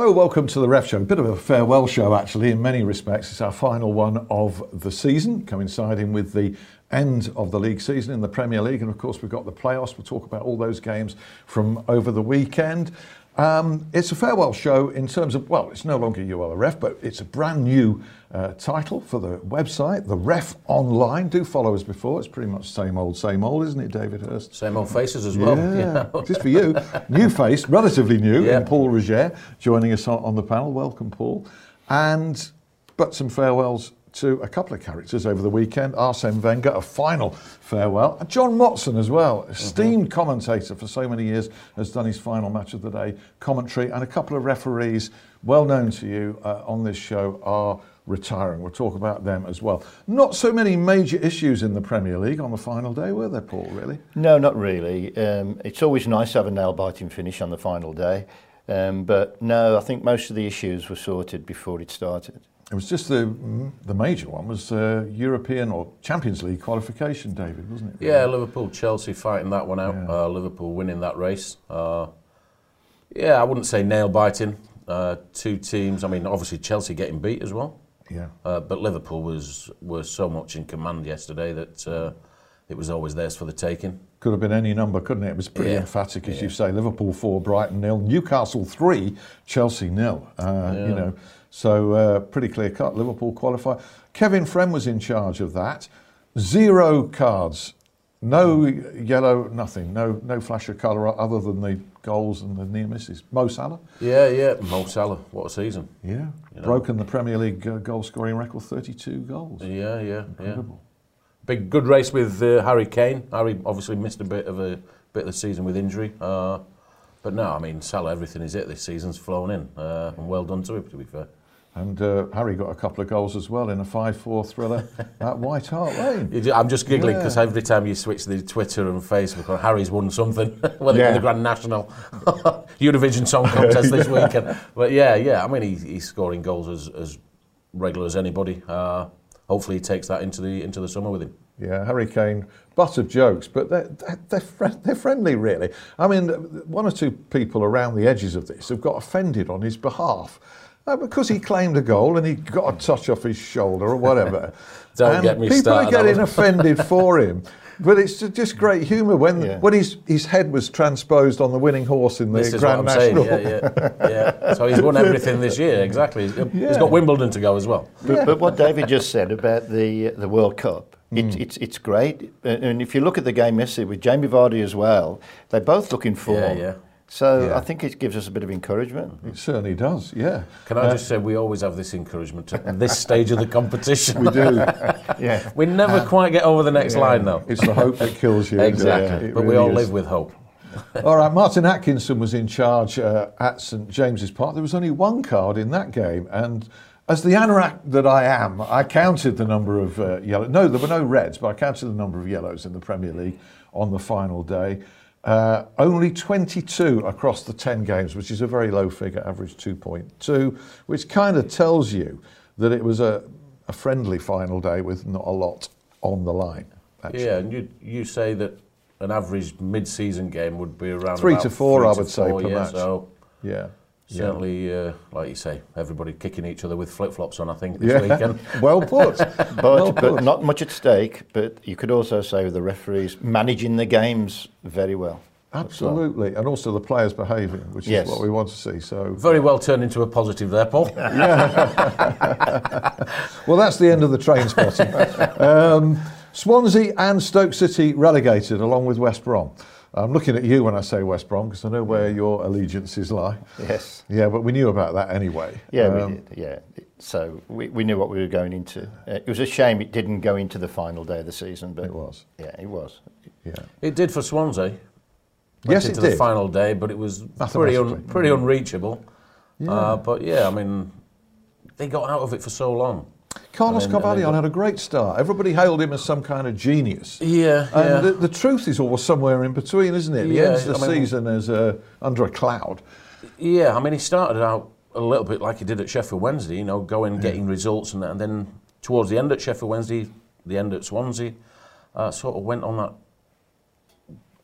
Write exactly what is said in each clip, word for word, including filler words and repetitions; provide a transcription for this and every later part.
Hello, welcome to the Ref Show. A bit of a farewell show, actually, in many respects. It's our final one of the season, coinciding with the end of the league season in the Premier League. And of course, we've got the playoffs. We'll talk about all those games from over the weekend. Um, it's a farewell show in terms of, well, it's no longer You Are the Ref, but it's a brand new uh, title for the website, The Ref Online. Do follow us before. It's pretty much same old, same old, isn't it, David Hurst? Same old faces as well. Yeah, yeah. Just for you. New face, relatively new, yeah. in Paul Roger, joining us on, on the panel. Welcome, Paul. And, but some farewells to a couple of characters over the weekend. Arsene Wenger, a final farewell. And John Motson as well, esteemed mm-hmm. commentator for so many years, has done his final match of the day commentary. And a couple of referees well known to you uh, on this show are retiring. We'll talk about them as well. Not so many major issues in the Premier League on the final day, were there, Paul, really? No, not really. Um, it's always nice to have a nail-biting finish on the final day. Um, but no, I think most of the issues were sorted before it started. It was just the the major one was uh, European or Champions League qualification, David, wasn't it? Yeah, Liverpool, Chelsea fighting that one out. Yeah. Uh, Liverpool winning that race. Uh, yeah, I wouldn't say nail biting. Uh, two teams. I mean, obviously Chelsea getting beat as well. Yeah. Uh, but Liverpool was was so much in command yesterday that uh, it was always theirs for the taking. Could have been any number, couldn't it? It was pretty yeah. emphatic, as yeah. you say. Liverpool four, Brighton nil, Newcastle three, Chelsea nil. Uh, yeah. You know. So uh, pretty clear cut. Liverpool qualify. Kevin Friend was in charge of that. Zero cards, no yellow, nothing, no no flash of colour other than the goals and the near misses. Mo Salah. Yeah, yeah, Mo Salah. What a season. Yeah, you know. Broken the Premier League uh, goal scoring record, thirty-two goals. Yeah, yeah, incredible. Yeah. Big good race with uh, Harry Kane. Harry obviously missed a bit of a bit of the season with injury. Uh, but no, I mean Salah, everything is it this season's flown in, uh, and well done to him, to be fair. And uh, Harry got a couple of goals as well in a five four thriller at White Hart Lane. I'm just giggling because yeah. every time you switch the Twitter and Facebook, Harry's won something, whether yeah. it's the Grand National, Eurovision Song Contest this weekend. But yeah, yeah, I mean, he, he's scoring goals as, as regular as anybody. Uh, hopefully he takes that into the into the summer with him. Yeah, Harry Kane, butt of jokes, but they're, they're, they're, friend, they're friendly, really. I mean, one or two people around the edges of this have got offended on his behalf. Uh, because he claimed a goal and he got a touch off his shoulder or whatever. Don't and get me people started. People are getting offended for him. But it's just great humour when yeah. when his, his head was transposed on the winning horse in the this Grand is what I'm National. Saying. Yeah, yeah, yeah. So he's won everything this year, exactly. He's, yeah. he's got Wimbledon to go as well. But, Yeah. but what David just said about the the World Cup, it, Mm. it's it's great. And if you look at the game yesterday with Jamie Vardy as well, they're both looking for. Yeah, yeah. So Yeah. I think it gives us a bit of encouragement. It certainly does, yeah. Can I uh, just say we always have this encouragement at this stage of the competition. We do. Yeah. We never uh, quite get over the next yeah. line though. It's the hope that kills you. Exactly. It but really we all is. live with hope. All right, Martin Atkinson was in charge uh, at St James's Park. There was only one card in that game, and as the anorak that I am, I counted the number of uh, yellows. No, there were no reds, but I counted the number of yellows in the Premier League on the final day. Uh, only twenty-two across the ten games, which is a very low figure, average two point two, which kind of tells you that it was a, a friendly final day with not a lot on the line. Actually. Yeah, and you you say that an average mid-season game would be around three about to four, three I to would say, four, per yeah, match. So yeah. certainly, uh, like you say, everybody kicking each other with flip-flops on, I think, this Yeah, weekend. well put. But, well put. but not much at stake. But you could also say the referees managing the games very well. Absolutely, well. And also the players behaving, which yes. is what we want to see. So very well turned into a positive there, Paul. Yeah. Well, that's the end of the train spotting. Um, Swansea and Stoke City relegated, along with West Brom. I'm looking at you when I say West Brom because I know where your allegiances lie. Yes. Yeah, but we knew about that anyway. Yeah, um, we did. Yeah. So we, we knew what we were going into. Uh, it was a shame it didn't go into the final day of the season, but It was. Yeah, it was. Yeah. It did for Swansea. Went Yes, into it did. the final day, but it was pretty un, pretty Mm. unreachable. Yeah. Uh, but yeah, I mean, they got out of it for so long. Carlos And then- and Carvalho then- had a great start. Everybody hailed him as some kind of genius. Yeah, And yeah. the, the truth is always somewhere in between, isn't it? He Yeah, ends the I mean- season as uh, under a cloud. Yeah, I mean, he started out a little bit like he did at Sheffield Wednesday, you know, going, getting results, and, that, and then towards the end at Sheffield Wednesday, the end at Swansea, uh, sort of went on that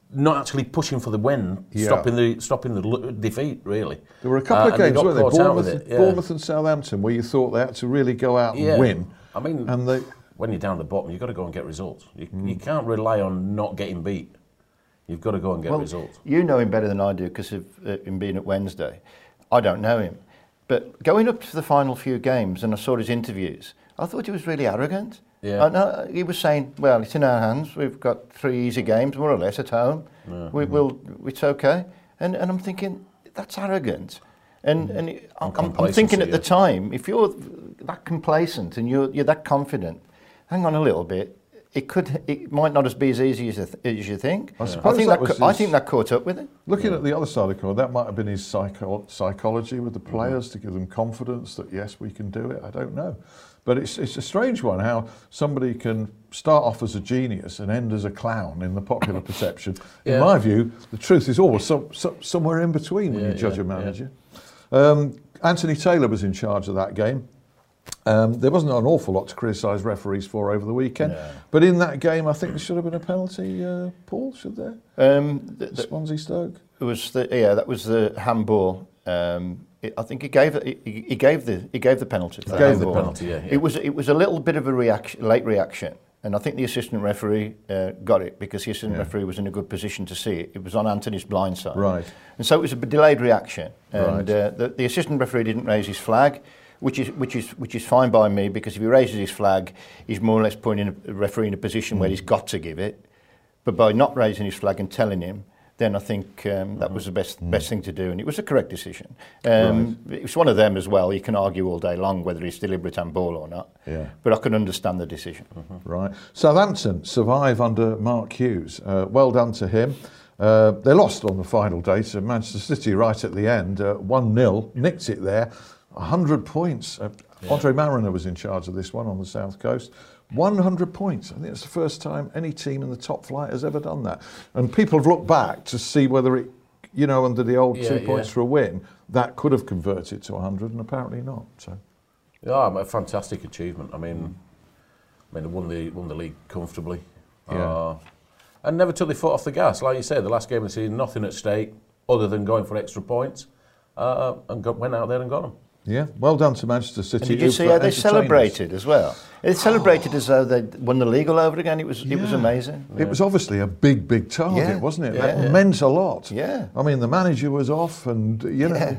not actually pushing for the win, Yeah. stopping the stopping the l- defeat. Really, There were a couple Uh, of and they games, got weren't there? caught out Bournemouth, with it, yeah. Bournemouth and Southampton, where you thought they had to really go out Yeah. and win. I mean, And they, when you're down the bottom, you've got to go and get results. You, you can't rely on not getting beat. You've got to go and get Well, results. you know him better than I do because of uh, him being at Wednesday. I don't know him. But going up to the final few games and I saw his interviews, I thought he was really arrogant. Yeah. And, uh, he was saying, well, it's in our hands. We've got three easy games, more or less, at home. Yeah. We, we'll, it's okay. And, and I'm thinking, that's arrogant. And, and it- I'm, I'm thinking at complacency, the yeah. time, if you're that complacent and you're, you're that confident, hang on a little bit. It could. It might not as be as easy as you, th- as you think. I suppose think that that. was co- I his- think that caught up with it. looking at the other side of the coin, that might have been his psycho- psychology with the players to give them confidence that, yes, we can do it. I don't know. But it's, it's a strange one how somebody can start off as a genius and end as a clown in the popular perception. In Yeah. my view, the truth is always some, some, somewhere in between when Yeah, you judge yeah, a manager. Um, Anthony Taylor was in charge of that game. Um, there wasn't an awful lot to criticise referees for over the weekend. No. But in that game, I think there should have been a penalty, uh, Paul, should there? Um, the, the, Swansea Stoke? it was the, yeah, that was the handball. Um, it, I think he gave it- he, he gave the he gave the penalty. for He the gave the handball. penalty, yeah, yeah. It was it was a little bit of a reaction, late reaction, and I think the assistant referee uh, got it because the assistant Yeah. referee was in a good position to see it. It was on Anthony's blind side, Right. And so it was a delayed reaction, and Right. uh, the, the assistant referee didn't raise his flag. Which is which is which is fine by me because if he raises his flag, he's more or less putting a referee in a position where he's got to give it. But by not raising his flag and telling him, then I think um, that was the best best thing to do, and it was a correct decision. Um, It was one of them as well. You can argue all day long whether it's deliberate handball or not. Yeah. But I can understand the decision. Right. Southampton survive under Mark Hughes. Uh, well done to him. Uh, they lost on the final day to Manchester City right at the end, uh, one nil, nicked it there. one hundred points. Uh, Andre Mariner was in charge of this one on the South Coast. one hundred points. I think it's the first time any team in the top flight has ever done that. And people have looked back to see whether it, you know, under the old Yeah, two yeah. points for a win, that could have converted to one hundred, and apparently not. So, Yeah, a fantastic achievement. I mean, I mean, they won the won the league comfortably, Yeah. uh, and never took their foot off the gas. Like you said, the last game of the season, nothing at stake other than going for extra points, uh, and got, went out there and got them. yeah, well done to Manchester City. And did you who see for how they entertainers- celebrated as well? They celebrated as though they'd won the league all over again. It was it was Yeah. amazing. It was obviously a big, big target, Yeah, wasn't it? yeah. That meant a lot. Yeah. I mean, the manager was off, and you know,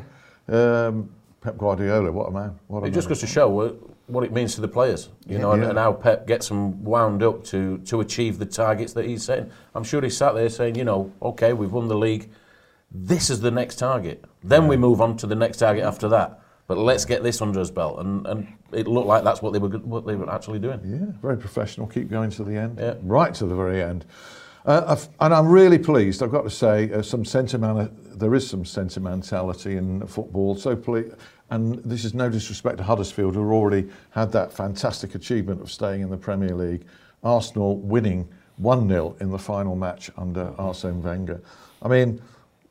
um, Pep Guardiola, what a man! What a It just man. goes to show what, what it means to the players, you Yeah. know, and, Yeah. and how Pep gets them wound up to to achieve the targets that he's setting. I'm sure he sat there saying, you know, okay, we've won the league. This is the next target. Then we move on to the next target after that. But let's get this under his belt, and, and it looked like that's what they were what they were actually doing. Yeah, very professional. Keep going to the end, Yeah. right to the very end. Uh, I've- and I'm really pleased. I've got to say, uh, some sentiment. There is some sentimentality in football. So, ple- and this is no disrespect to Huddersfield, who already had that fantastic achievement of staying in the Premier League. Arsenal winning one nil in the final match under Arsene Wenger. I mean,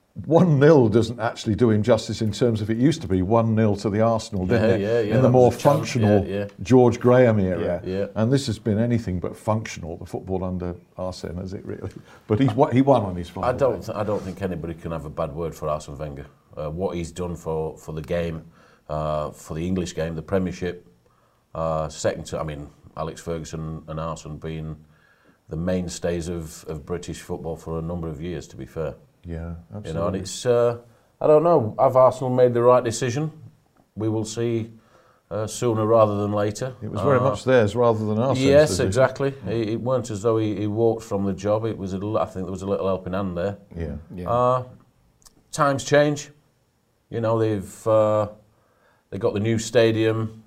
one nil doesn't actually do him justice in terms of it used to be one nil to the Arsenal, didn't Yeah, it? yeah, yeah, in the that more was a challenge, functional yeah, yeah. George Graham era. Yeah, yeah. And this has been anything but functional, the football under Arsene, has it really? But he's, wa- he won on his final I don't. day. Th- I don't think anybody can have a bad word for Arsene Wenger. Uh, what he's done for, for the game, uh, for the English game, the Premiership. Uh, second to, I mean, Alex Ferguson and Arsene being the mainstays of, of British football for a number of years. To be fair, Yeah, absolutely. you know, and it's. Uh, I don't know. Have Arsenal made the right decision? We will see uh, sooner rather than later. It was very Uh, much theirs rather than Arsene's Yes, decision. exactly. It, it weren't as though he, he walked from the job. It was. A, l- I think there was a little helping hand there. Yeah. Yeah. Uh, times change. You know, they've uh, they got the new stadium.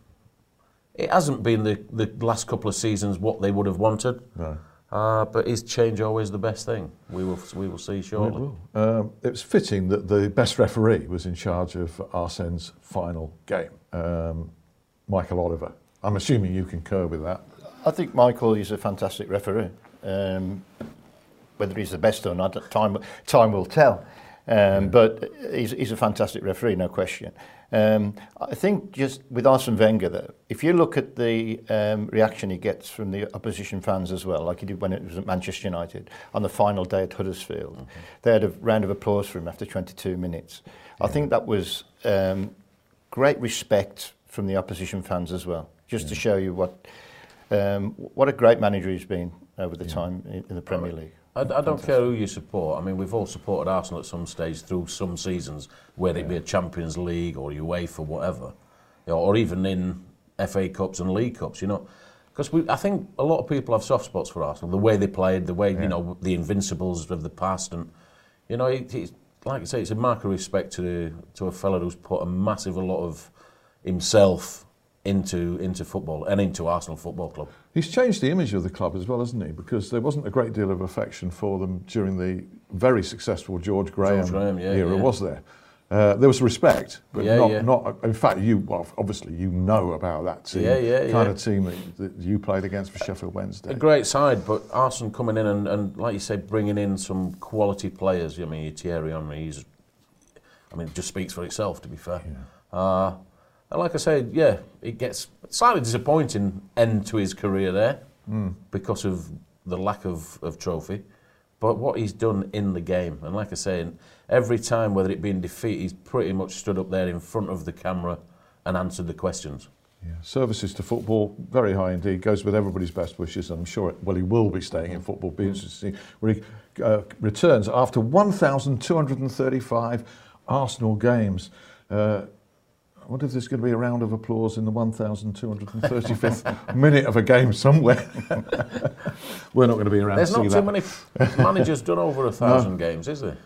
It hasn't been the, the last couple of seasons what they would have wanted. No. Uh, but is change always the best thing? We will we will see It shortly. will. Um, it was fitting that the best referee was in charge of Arsene's final game, um, Michael Oliver. I'm assuming you concur with that. I think Michael is a fantastic referee. Um, whether he's the best or not, time time will tell. Um, yeah. But he's, he's a fantastic referee, no question. Um, I think just with Arsene Wenger, though, if you look at the um, reaction he gets from the opposition fans as well, like he did when it was at Manchester United, on the final day at Huddersfield, mm-hmm. they had a round of applause for him after twenty-two minutes. Yeah. I think that was um, great respect from the opposition fans as well, just yeah. to show you what um, what a great manager he's been over the yeah. time in, in the Premier League. I, I don't care who you support. I mean, we've all supported Arsenal at some stage through some seasons, whether it be a Champions League or UEFA, whatever, you know, or even in F A Cups and League Cups. You know, because I think a lot of people have soft spots for Arsenal. The way they played, the way yeah. you know the Invincibles of the past, and you know, it, it's, like I say, it's a mark of respect to to a fella who's put a massive a lot of himself into into football and into Arsenal Football Club. He's changed the image of the club as well, hasn't he? Because there wasn't a great deal of affection for them during the very successful George Graham, George Graham yeah, era, yeah. was there? Uh, there was respect, but yeah, not, yeah. not. In fact, you well, obviously you know about that team, yeah, yeah, kind yeah. of team that, that you played against for Sheffield Wednesday. A great side, but Arsene coming in and, and like you say, bringing in some quality players. I mean, Thierry Henry, he's, I mean, it just speaks for itself. To be fair. Yeah. Uh, And like I said, yeah, it gets slightly disappointing end to his career there mm. because of the lack of, of trophy. But what he's done in the game, and like I say, every time, whether it be in defeat, he's pretty much stood up there in front of the camera and answered the questions. Yeah. Services to football, very high indeed. Goes with everybody's best wishes. I'm sure, it, well, he will be staying in football. Be interesting to see where he uh, returns after one thousand two hundred thirty-five Arsenal games. Uh, I wonder if there's going to be a round of applause in the one thousand two hundred thirty-fifth minute of a game somewhere. We're not going to be around There's to see not that. too many managers done over a thousand no. games, is there?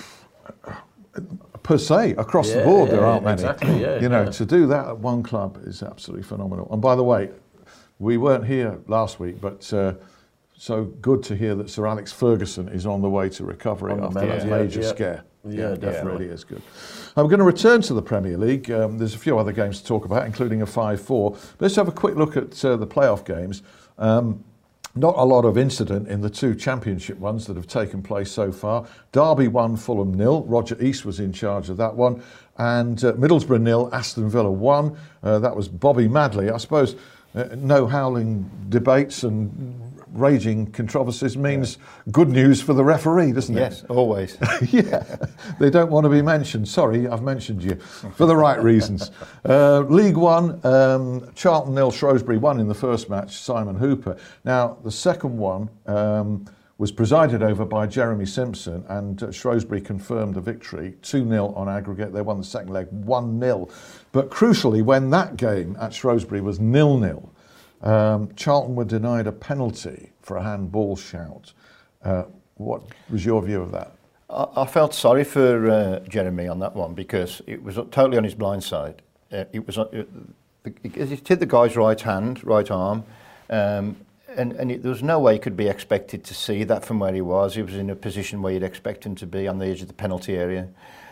Per se, across yeah, the board, yeah, there aren't yeah, many. Exactly, yeah, you know, yeah. to do that at one club is absolutely phenomenal. And by the way, we weren't here last week, but uh, so good to hear that Sir Alex Ferguson is on the way to recovery on after the that yeah, major yeah. scare. Yeah, yeah, definitely. Yeah, it really is good. I'm going to return to the Premier League. Um, there's a few other games to talk about, including a five four. Let's have a quick look at uh, the playoff games. Um, not a lot of incident in the two championship ones that have taken place so far. Derby won, Fulham nil. Roger East was in charge of that one. And uh, Middlesbrough nil, Aston Villa one. Uh, that was Bobby Madley. I suppose uh, no howling debates and raging controversies means yeah. good news for the referee, doesn't yes, it? Yes, always. yeah, they don't want to be mentioned. Sorry, I've mentioned you for the right reasons. Uh, League One, um, Charlton nil, Shrewsbury one in the first match, Simon Hooper. Now, the second one um, was presided over by Jeremy Simpson, and uh, Shrewsbury confirmed a victory, two nil on aggregate. They won the second leg one nil. But crucially, when that game at Shrewsbury was nil nil, Um, Charlton were denied a penalty for a handball shout. Uh, what was your view of that? I, I felt sorry for uh, Jeremy on that one because it was totally on his blind side. Uh, it was uh, it, it hit the guy's right hand, right arm, um, and, and it, there was no way he could be expected to see that from where he was. He was in a position where you'd expect him to be on the edge of the penalty area.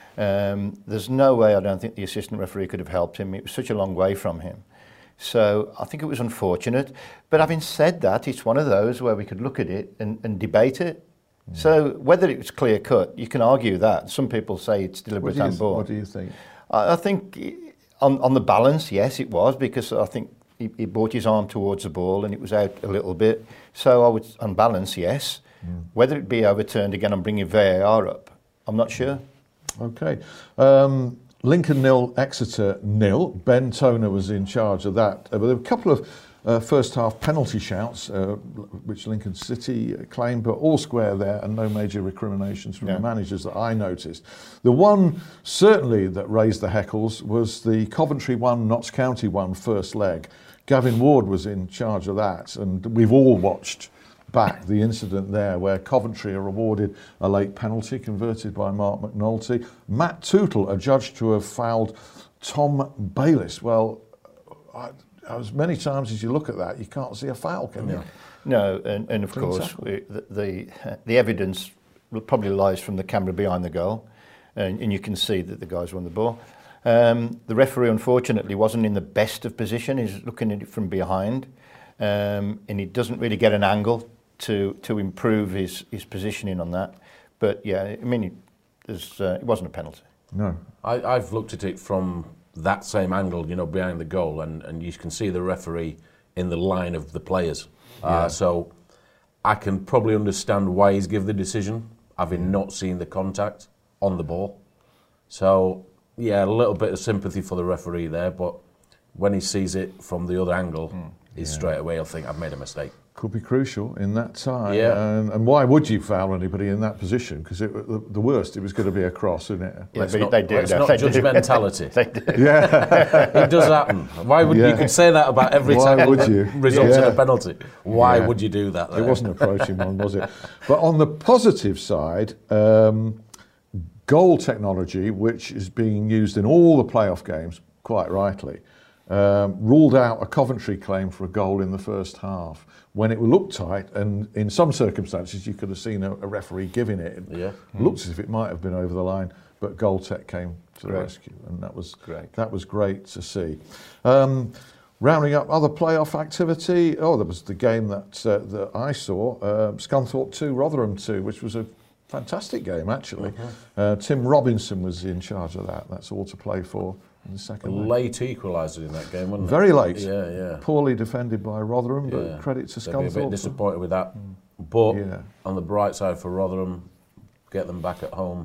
Um, there's no way I don't think the assistant referee could have helped him. It was such a long way from him. So I think it was unfortunate. But having said that, it's one of those where we could look at it and, and debate it. Mm. So whether it's clear cut, you can argue that. Some people say it's deliberate handball. What do you think? I, I think on, on the balance, yes, it was, because I think he, he brought his arm towards the ball and it was out a little bit. So I would, on balance, yes. Mm. Whether it be overturned again and bringing V A R up, I'm not sure. Okay. Um, Lincoln nil, Exeter nil. Ben Toner was in charge of that. Uh, but there were a couple of uh, first half penalty shouts, uh, which Lincoln City claimed, but all square there and no major recriminations from yeah. the managers that I noticed. The one certainly that raised the heckles was the Coventry one, Notts County one first leg. Gavin Ward was in charge of that, and we've all watched back the incident there where Coventry are awarded a late penalty converted by Mark McNulty. Matt Tootle adjudged to have fouled Tom Bayliss. Well, I, as many times as you look at that, you can't see a foul, can you? No, and, and of Clean course we, the, the the evidence probably lies from the camera behind the goal, and, and you can see that the guys won the ball. Um, the referee, unfortunately, wasn't in the best of position. He's looking at it from behind, um, and he doesn't really get an angle to to improve his, his positioning on that. But yeah, I mean, there's, uh, it wasn't a penalty. No. I, I've looked at it from that same angle, you know, behind the goal, and, and you can see the referee in the line of the players. Uh, Yeah. so I can probably understand why he's given the decision, having not seen the contact on the ball. So, yeah, a little bit of sympathy for the referee there, but when he sees it from the other angle, mm. he's yeah. straight away he'll think, I've made a mistake. Could be crucial in that time. Yeah. And, and why would you foul anybody in that position? Because the, the worst, it was going to be a cross, isn't it? Yeah, let's not, they do. Let's No, not they judge do. mentality. They do. Yeah. It does happen. Why would Yeah. you could say that about every Why time would that you? results Yeah. in a penalty? Why Yeah. would you do that there? It wasn't approaching one, was it? But on the positive side, um, goal technology, which is being used in all the playoff games, quite rightly, um, ruled out a Coventry claim for a goal in the first half when it looked tight, and in some circumstances you could have seen a, a referee giving it. It yeah. looked as if it might have been over the line, but Goal Tech came to the Great. rescue, and that was Great. that was great to see. Um, rounding up other playoff activity, oh, there was the game that uh, that I saw, uh, Scunthorpe two, Rotherham two, which was a fantastic game actually. Mm-hmm. Uh, Tim Robinson was in charge of that. That's all to play for in the second leg. Late equaliser in that game, wasn't it? Very late. Yeah, yeah. Poorly defended by Rotherham, but Yeah. credit to They'll be a bit Scunthorpe. disappointed with that. But Yeah. on the bright side for Rotherham, get them back at home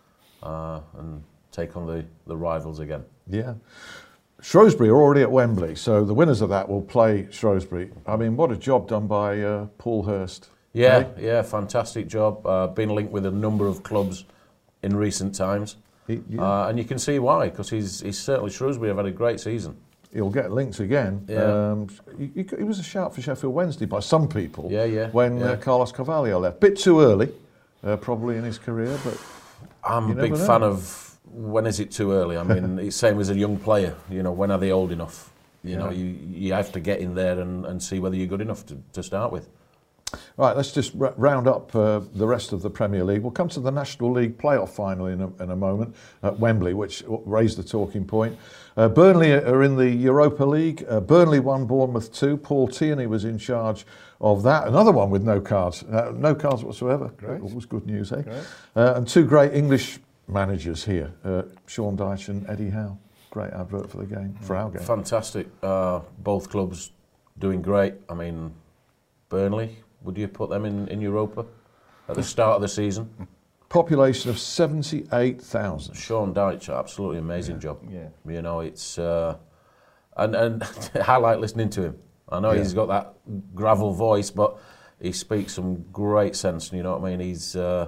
uh, and take on the, the rivals again. Yeah. Shrewsbury are already at Wembley, so the winners of that will play Shrewsbury. I mean, what a job done by uh, Paul Hurst. Yeah, eh? yeah, fantastic job. Uh, been linked with a number of clubs in recent times. He, yeah. Uh, and you can see why, because he's, he's certainly, Shrewsbury have had a great season. He'll get linked again. Yeah. Um, he, he he was a shout for Sheffield Wednesday by some people. Yeah, yeah, When yeah. Uh, Carlos Carvalho left, bit too early, uh, probably in his career. But I'm you a big never know. fan of when is it too early? I mean, it's same as a young player. You know, when are they old enough? You Yeah. know, you you have to get in there and, and see whether you're good enough to, to start with. Right, let's just r- round up uh, the rest of the Premier League. We'll come to the National League playoff final in a, in a moment at Wembley, which raised the talking point. Uh, Burnley are in the Europa League. Uh, Burnley won, Bournemouth two. Paul Tierney was in charge of that. Another one with no cards, uh, no cards whatsoever. Great. Always good news, eh? Great. Uh, and two great English managers here, uh, Sean Dyche and Eddie Howe. Great advert for the game, for our game. Fantastic. Uh, both clubs doing great. I mean, Burnley, would you put them in, in Europa at the start of the season? Population of seventy-eight thousand. Sean Dyche, absolutely amazing Yeah. job. Yeah. You know, it's uh, and and I like listening to him. I know Yeah. he's got that gravel voice, but he speaks some great sense. You know what I mean? He's uh,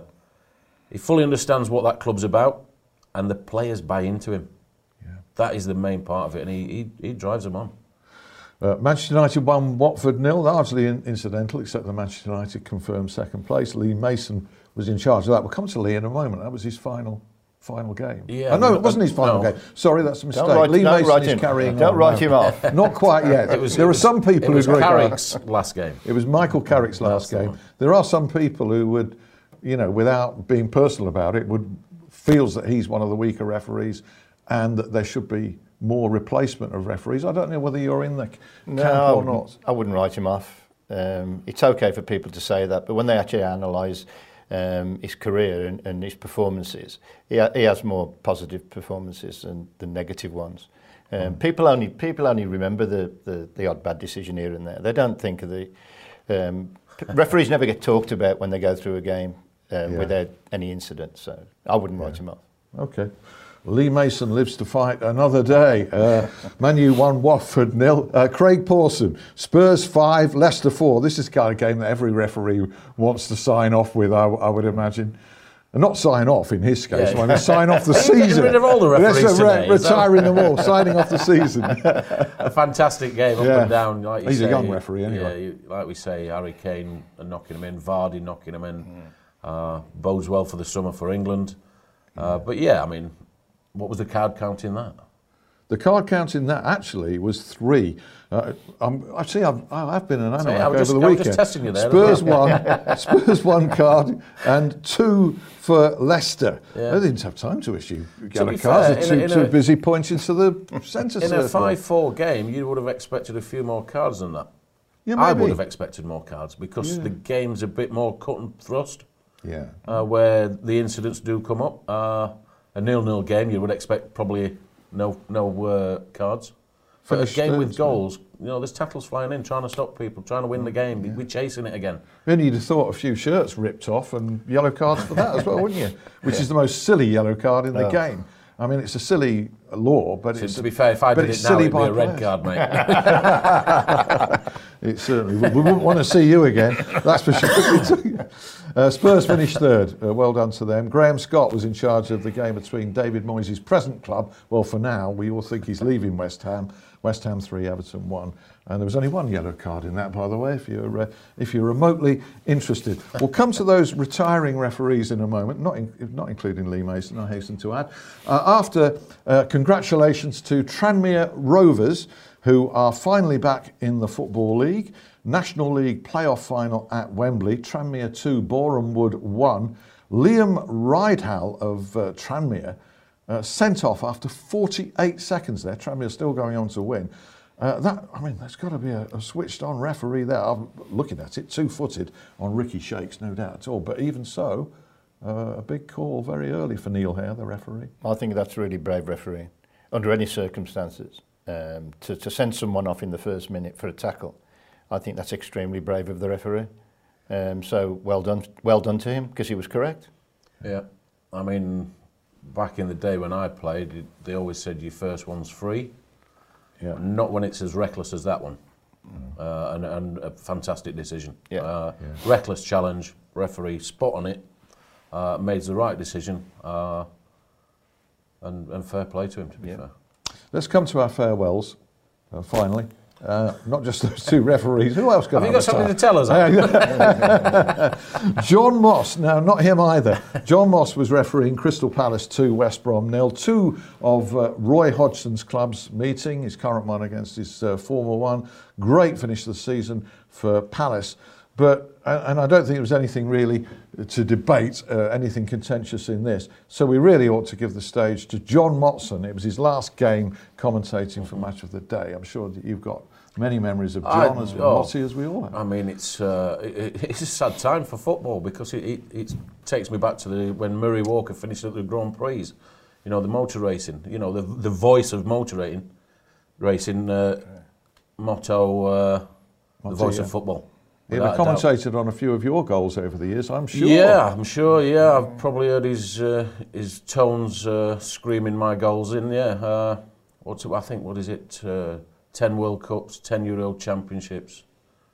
he fully understands what that club's about, and the players buy into him. Yeah. That is the main part of it, and he he, he drives them on. Uh, Manchester United won, Watford nil, largely in, incidental, except that Manchester United confirmed second place. Lee Mason was in charge of that. We'll come to Lee in a moment. That was his final final game. Yeah, Oh, no, I mean, it wasn't his final no. game. Sorry, that's a mistake. Don't write, Lee don't Mason write is him, carrying don't on write now. him off. Not quite yet. It was, there it are was, some people it who was agree. Carrick's last game. It was Michael Carrick's last That's the game. one. There are some people who would, you know, without being personal about it, would feels that he's one of the weaker referees and that there should be more replacement of referees. I don't know whether you're in the c- No, camp I or wouldn't, not. I wouldn't write him off. Um, it's okay for people to say that, but when they actually analyse um, his career and, and his performances, he, ha- he has more positive performances than the negative ones. Um, Mm. People only people only remember the, the, the odd bad decision here and there. They don't think of the um, p- referees never get talked about when they go through a game um, Yeah. without any incident. So I wouldn't write him off. Okay. Lee Mason lives to fight another day. Uh, Man U won, Watford nil. Uh, Craig Pawson, Spurs five, Leicester four. This is the kind of game that every referee wants to sign off with, I, I would imagine. And not sign off in his case, Yeah. when they sign off the He's getting season. rid of all the referees That's, uh, today, is that- retiring them all, signing off the season. A fantastic game, up Yeah. and down. Like you He's a say, young referee anyway. Yeah, you, like we say, Harry Kane knocking him in, Vardy knocking him in. Uh, bodes well for the summer for England. Uh, but yeah, I mean, what was the card count in that? The card count in that actually was three. Uh, I'm, I see, I've, I've been an I analyst was over just- the I was weekend. just testing you there as Spurs well. one, Spurs one card, and two for Leicester. Yeah. They didn't have time to issue To yellow be cards. fair, They're in too, a- in too a- busy pointing to the centre In circle. a five four game, you would have expected a few more cards than that. Yeah, I maybe. would have expected more cards because Yeah. the game's a bit more cut and thrust. Yeah. Uh, where the incidents do come up. Uh, a nil-nil game, you would expect probably no no uh, cards. But a game with goals, you know, there's tackles flying in, trying to stop people, trying to win the game. Yeah. We're chasing it again. Then you'd have thought a few shirts ripped off and yellow cards for that as well, wouldn't you? Which is the most silly yellow card in the oh. game. I mean, it's a silly law, but so it's... To be fair, if I did it now, it'd be a red card, mate. It certainly would. We wouldn't want to see you again, that's for sure. uh, Spurs finished third. Uh, well done to them. Graham Scott was in charge of the game between David Moyes' present club. Well, for now, we all think he's leaving West Ham. West Ham three, Everton one. And there was only one yellow card in that, by the way, if you're uh, if you're remotely interested. We'll come to those retiring referees in a moment, not in, not including Lee Mason, I hasten to add. Uh, after, uh, congratulations to Tranmere Rovers, who are finally back in the Football League. National League playoff final at Wembley. Tranmere two, Boreham Wood one. Liam Rydhall of uh, Tranmere uh, sent off after forty-eight seconds there. Tranmere still going on to win. Uh, that I mean, there's got to be a, a switched-on referee there. I'm looking at it, two-footed on Ricky Shakes, no doubt at all. But even so, uh, a big call very early for Neil Hare, the referee. I think that's really brave referee, under any circumstances. Um, to, to send someone off in the first minute for a tackle, I think that's extremely brave of the referee. Um, so well done, well done to him, because he was correct. Yeah, I mean, back in the day when I played, they always said your first one's free. Yeah. Not when it's as reckless as that one. Mm. Uh, and, and a fantastic decision. Yeah. Uh, yeah. Reckless challenge, referee spot on it, uh, made the right decision, uh, and, and fair play to him, to be yeah. fair. Let's come to our farewells, uh, finally. Uh, not just those two referees. Who else can have you got something to tell us? John Moss. No, not him either. John Moss was refereeing Crystal Palace two, West Brom nil. Two of uh, Roy Hodgson's clubs meeting, his current one against his uh, former one. Great finish to the season for Palace. But, and I don't think there was anything really to debate, uh, anything contentious in this. So we really ought to give the stage to John Motson. It was his last game commentating for Match of the Day. I'm sure that you've got many memories of John I, as well, oh, Motty, as we all have. I mean, it's uh, it, it's a sad time for football, because it, it, it takes me back to the, when Murray Walker finished at the Grand Prix. You know, the motor racing, you know, the the voice of motor racing, racing uh, motto, uh, Motto, the voice yeah. of football. He'd have commentated on a few of your goals over the years, I'm sure. Yeah, I'm sure, yeah. I've probably heard his uh, his tones uh, screaming my goals in, yeah. Uh, what's it, I think, what is it, uh, ten World Cups, ten Euro Championships.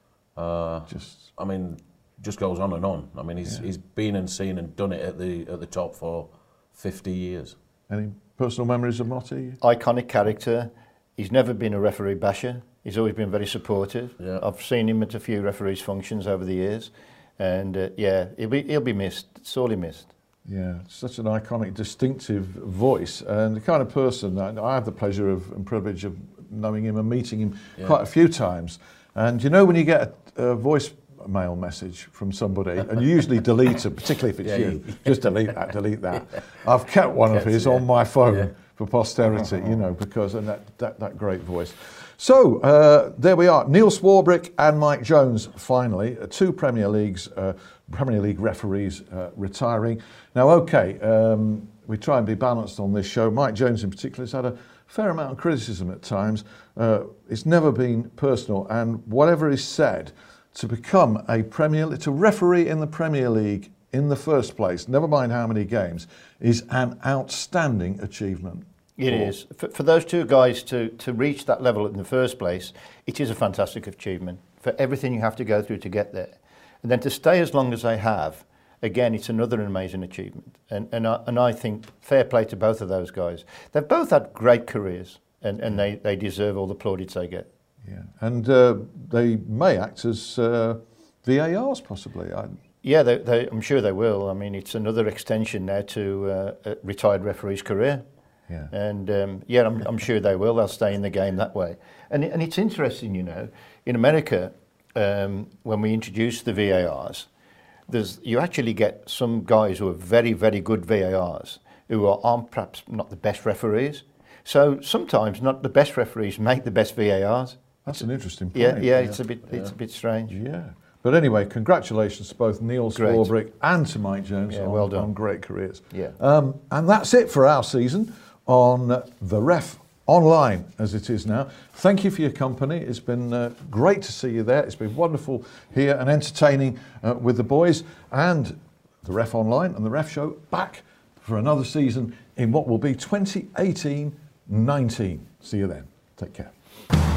Uh, just, I mean, just goes on and on. I mean, he's yeah. he's been and seen and done it at the at the top for fifty years. Any personal memories of Motty? Iconic character. He's never been a referee basher. He's always been very supportive. Yeah. I've seen him at a few referees' functions over the years, and uh, yeah, he'll be he'll be missed, sorely missed. Yeah, such an iconic, distinctive voice, and the kind of person that I have the pleasure of and privilege of knowing him and meeting him yeah. quite a few times. And you know, when you get a, a voice mail message from somebody, and you usually delete it, particularly if it's yeah, you, you, just delete that, delete that. Yeah. I've kept one kept of his it, yeah. on my phone yeah. for posterity, you know, because and that that, that great voice. So uh, there we are, Neil Swarbrick and Mike Jones. Finally, uh, two Premier Leagues, uh, Premier League referees uh, retiring. Now, okay, um, we try and be balanced on this show. Mike Jones, in particular, has had a fair amount of criticism at times. Uh, it's never been personal, and whatever is said, to become a Premier, to referee in the Premier League in the first place, never mind how many games, is an outstanding achievement. It or, is. For, for those two guys to, to reach that level in the first place, it is a fantastic achievement for everything you have to go through to get there. And then to stay as long as they have, again, it's another amazing achievement. And and I, and I think fair play to both of those guys. They've both had great careers, and, and they, they deserve all the plaudits they get. Yeah, and uh, they may act as uh, V A Rs possibly. I, yeah, they, they, I'm sure they will. I mean, it's another extension now to uh, a retired referee's career. Yeah. And um, yeah, I'm, I'm sure they will. They'll stay in the game that way. And and it's interesting, you know, in America, um, when we introduced the V A Rs, there's you actually get some guys who are very, very good V A Rs who are, aren't perhaps not the best referees. So sometimes not the best referees make the best V A Rs. That's an interesting point. Yeah, yeah, yeah. it's a bit, it's yeah. a bit strange. Yeah. But anyway, congratulations to both Neil Great. Swarbrick and to Mike Jones Yeah, on, well done. on great careers. Yeah. Um, and that's it for our season on uh, The Ref Online, as it is now. Thank you for your company. It's been uh, great to see you there. It's been wonderful here and entertaining uh, with the boys. And The Ref Online and The Ref Show back for another season in what will be twenty eighteen nineteen. See you then. Take care.